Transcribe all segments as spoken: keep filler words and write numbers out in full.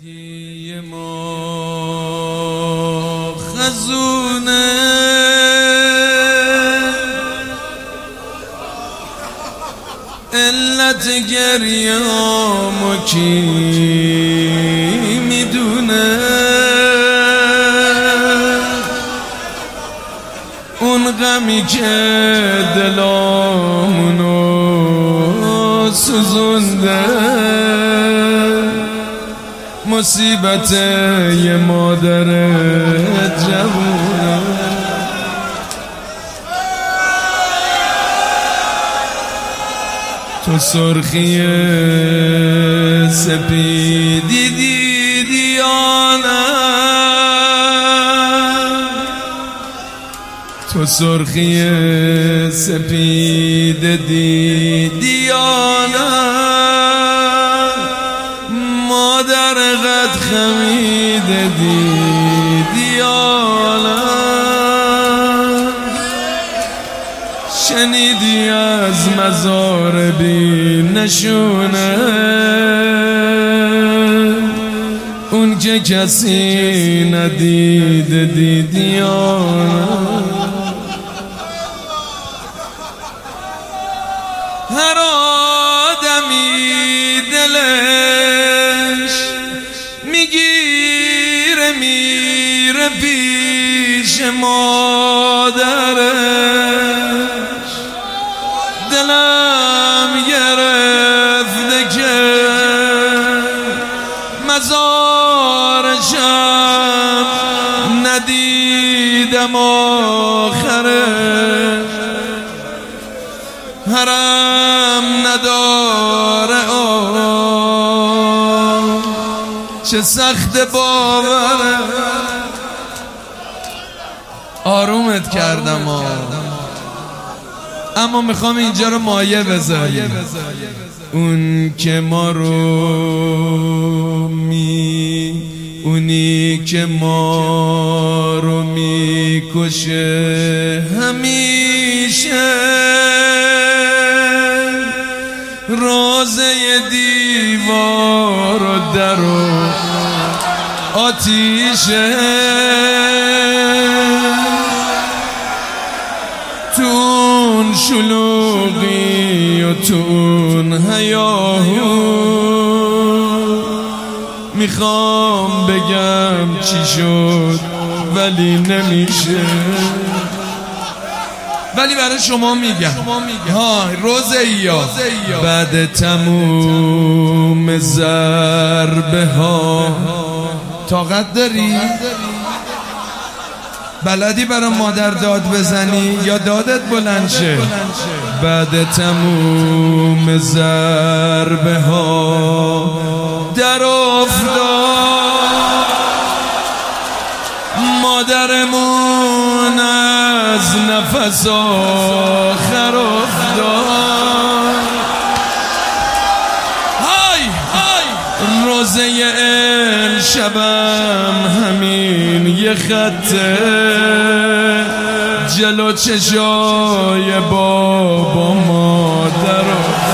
زندگی ما خزونه، علت گریه‌مو کی میدونه؟ اون غمی که دلامونو سوزونده، مصیبت یه مادر جوونه. تو سرخی سپیدی دیدی یا نه؟ تو سرخی سپید دیدی یا نه؟ مادر قد خمید دیدی یا نه؟ شنیدی از مزار بی نشونه، اون که کسی ندید دیدی یا نه؟ هر آدمی دلش میگیره میره پیش مادرش، دلم گرفته که مزارشم ندیدم آخرش، حرم نداره آه چه سخت باوره. آرومت کردم آه، اما میخوام اینجا رو مایه بذاریم. اون که ما رو می اونی که ما رو میکشه همیشه، روزه دیوار و در و آتیشه، تون شلوغی و تون هیاهو، میخوام بگم چی شد ولی نمیشه، ولی برای شما میگم ها روزیا. بعد تموم ضربه ها طاقت داری؟ بلدی برای مادر داد بزنی یا دادت بلند شه؟ بعد تموم ضربه ها در افتاد مادرمون، از نفس آخر افتاد. های های روزه امشبم همین یه خطه، جلو چشای بابا مادر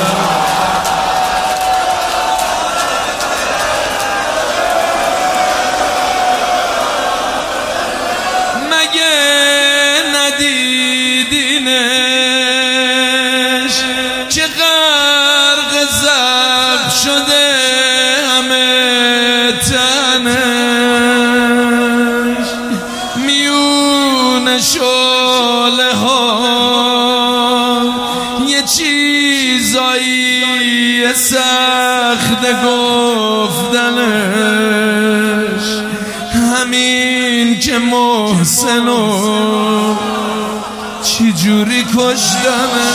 ندیدینش که غرق زخم شده همه تنش، میون شعله ها یه چیزایی سخت گفتنش، همین که محسنو چی جوری کشتنه.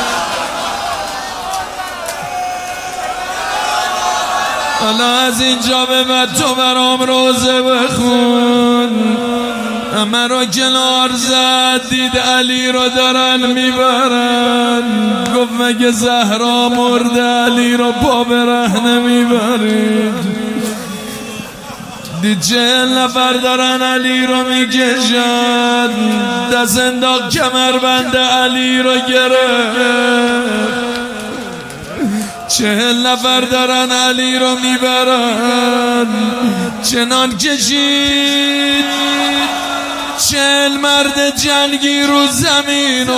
حالا از اینجا به بعد تو برام روزه بخون. همه رو کنار زد، دید علی رو دارن میبرن، گفت مگه زهرا مرده علی رو پا برهنه میبرید؟ دید چهل نفر دارن علی رو میکشن، دست انداخت کمربند علی رو گرفت، چهل نفر دارن علی رو میبرن. چنان کشید چهل مرد جنگی رو زمین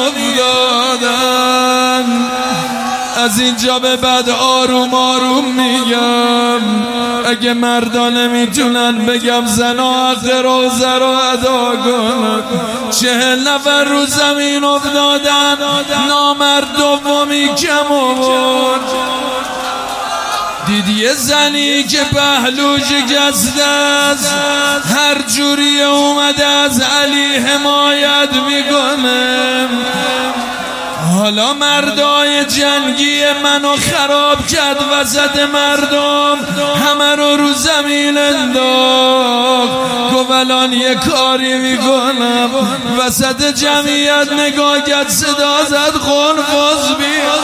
افتادن. از اینجا به بعد آروم آروم میگم، اگه مردا نمیتونن بگم زنا حق روزه رو ادا کنن. چهل نفر رو زمین افتادن، نامرد دومی کم آورد. دیدی یه زنی که پهلوش گسته است، هر جوری اومده از علی حمایت میکنه. حالا مردای جنگی منو خراب کرد وسط مردم، همه رو رو زمین انداخت. گفت الان یه کاری میکنم. وسط جمعیت نگاه کرد، صدا زد خنفس بیا.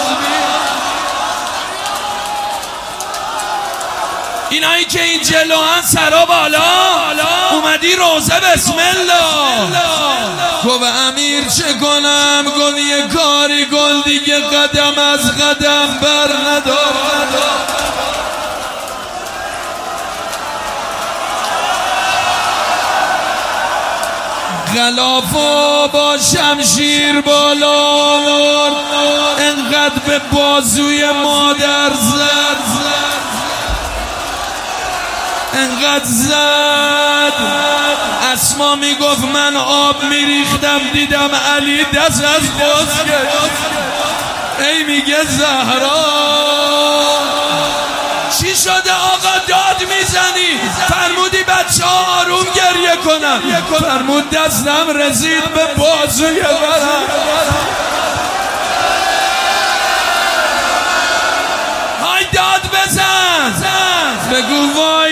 اینایی که این جلو هن سرا بالا، اومدی روزه بسم الله. گفت امیر چه کنم؟ گفت یه کاری کن دیگه، قدم از قدم بر ندار. غلافو با شمشیر بالا آورد، انقدر به بازوی مادر زد، انقدر زد. اسما میگفت من آب میریختم، دیدم علی دست از خود گرفت. ای میگه زهرا چی شده آقا داد میزنی؟ فرمودی بچه ها آروم گریه کنن. فرمود دستم رسید به بازوی برم. های داد بزن، بگو وای